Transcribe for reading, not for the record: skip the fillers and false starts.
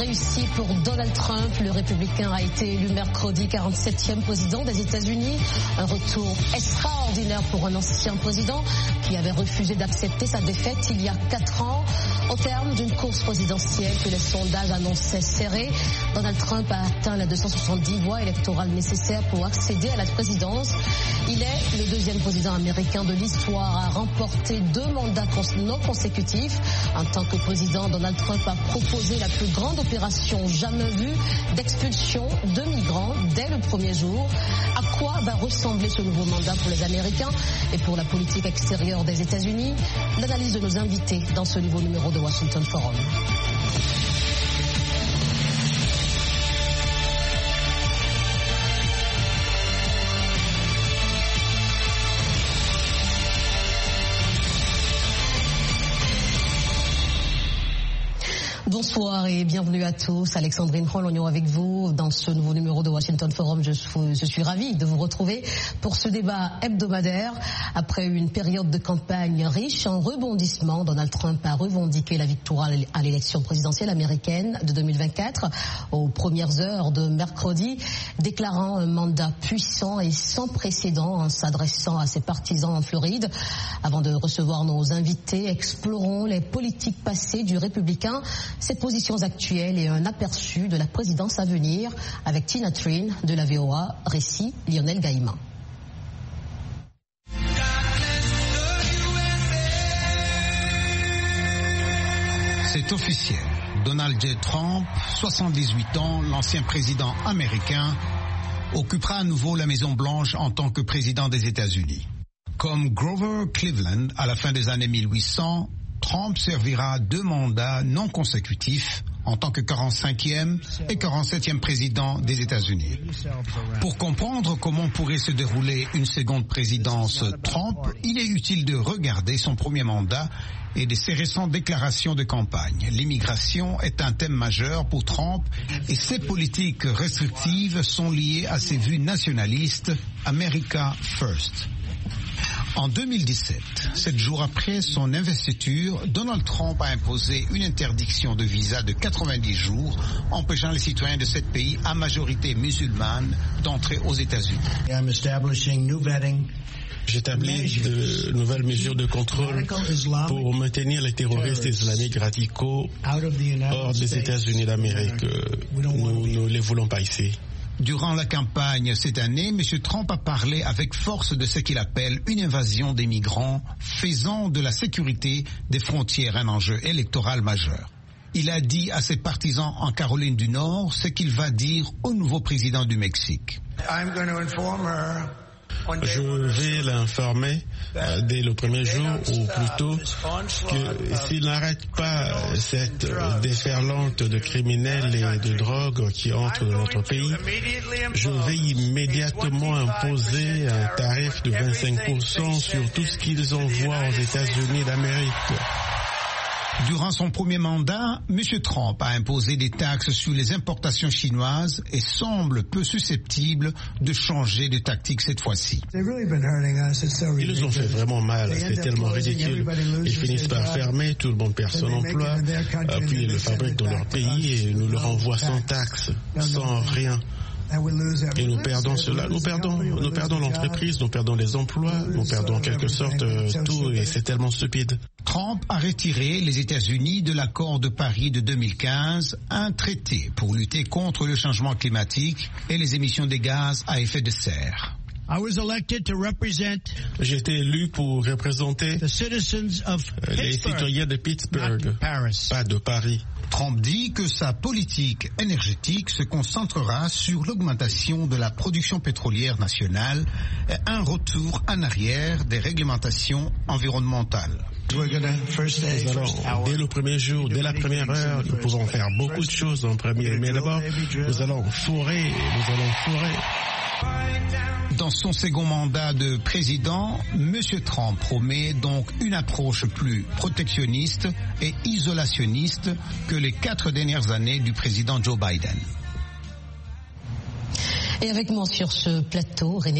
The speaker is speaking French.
réussi pour Donald Trump. Le républicain a été élu mercredi 47e président des États-Unis. Un retour extraordinaire pour un ancien président qui avait refusé d'accepter sa défaite il y a 4 ans. Au terme d'une course présidentielle que les sondages annonçaient serrée, Donald Trump a atteint les 270 voix électorales nécessaires pour accéder à la présidence. Il est le deuxième président américain de l'histoire à remporter 2 mandats non consécutifs. En tant que président, Donald Trump a proposé la plus grande opération jamais vue d'expulsion de migrants dès le premier jour. À quoi va ressembler ce nouveau mandat pour les Américains et pour la politique extérieure des États-Unis? L'analyse de nos invités dans ce nouveau numéro de Washington Forum. Bonsoir et bienvenue à tous. Alexandrine Rolognon avec vous dans ce nouveau numéro de Washington Forum. Je suis ravie de vous retrouver pour ce débat hebdomadaire. Après une période de campagne riche en rebondissements, Donald Trump a revendiqué la victoire à l'élection présidentielle américaine de 2024 aux premières heures de mercredi, déclarant un mandat puissant et sans précédent en s'adressant à ses partisans en Floride. Avant de recevoir nos invités, explorons les politiques passées du républicain, ses positions actuelles et un aperçu de la présidence à venir avec Tina Trinh de la VOA, récit Lionel Gaïma. C'est officiel. Donald J. Trump, 78 ans, l'ancien président américain, occupera à nouveau la Maison-Blanche en tant que président des États-Unis. Comme Grover Cleveland à la fin des années 1800, Trump servira 2 mandats non consécutifs en tant que 45e et 47e président des États-Unis. Pour comprendre comment pourrait se dérouler une seconde présidence Trump, il est utile de regarder son premier mandat et de ses récentes déclarations de campagne. L'immigration est un thème majeur pour Trump et ses politiques restrictives sont liées à ses vues nationalistes America First. En 2017, 7 jours après son investiture, Donald Trump a imposé une interdiction de visa de 90 jours, empêchant les citoyens de 7 pays à majorité musulmane d'entrer aux États-Unis. J'établis de nouvelles mesures de contrôle pour maintenir les terroristes islamiques radicaux hors des États-Unis d'Amérique. Nous ne les voulons pas ici. Durant la campagne cette année, M. Trump a parlé avec force de ce qu'il appelle une invasion des migrants, faisant de la sécurité des frontières un enjeu électoral majeur. Il a dit à ses partisans en Caroline du Nord ce qu'il va dire au nouveau président du Mexique. Je vais l'informer dès le premier jour ou plus tôt que s'il n'arrête pas cette déferlante de criminels et de drogue qui entrent dans notre pays, je vais immédiatement imposer un tarif de 25% sur tout ce qu'ils envoient aux États-Unis d'Amérique. Durant son premier mandat, M. Trump a imposé des taxes sur les importations chinoises et semble peu susceptible de changer de tactique cette fois-ci. Ils nous ont fait vraiment mal, c'est tellement ridicule. Ils finissent par fermer, tout le monde perd son emploi, puis ils le fabriquent dans leur pays et nous leur envoient sans taxes, sans rien. Et nous perdons cela, nous perdons l'entreprise, nous perdons les emplois, nous perdons en quelque sorte tout et c'est tellement stupide. Trump a retiré les États-Unis de l'accord de Paris de 2015, un traité pour lutter contre le changement climatique et les émissions de gaz à effet de serre. J'ai été élu pour représenter les citoyens de Pittsburgh, pas de Paris. Trump dit que sa politique énergétique se concentrera sur l'augmentation de la production pétrolière nationale et un retour en arrière des réglementations environnementales. Nous allons, dès le premier jour, dès la première heure, nous pouvons faire beaucoup de choses en premier, mais d'abord, nous allons fourrer. Dans son second mandat de président, M. Trump promet donc une approche plus protectionniste et isolationniste que les 4 dernières années du président Joe Biden. Et avec moi sur ce plateau, René